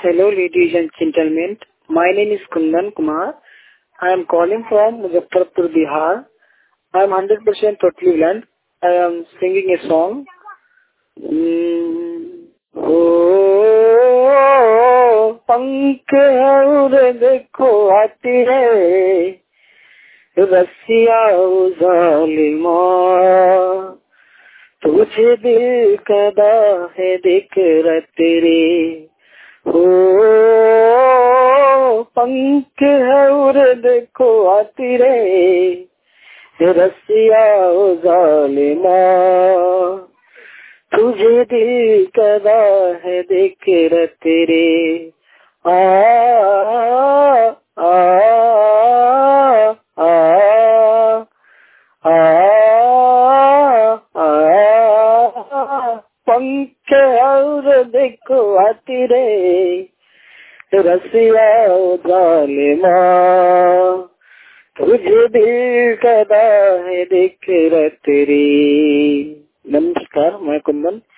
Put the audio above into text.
Hello, ladies and gentlemen. My name is Kundan Kumar. I am calling from Muzaffarpur, Bihar. I am 100% totally blind. I am singing a song. पंख और देखो आती है रसिया जालिमा, तुझे दिल कदा है देख रहा तेरे। पंख है और देखो आती रे रसिया जालिमा, तुझे दिल कदा है देख रहा तेरे। आ आ आ आ आ पंख और देखो आती रे रसिया जालिमा, तुझे दिल कदा है देख रहा तेरी। नमस्कार, मैं कुंदन।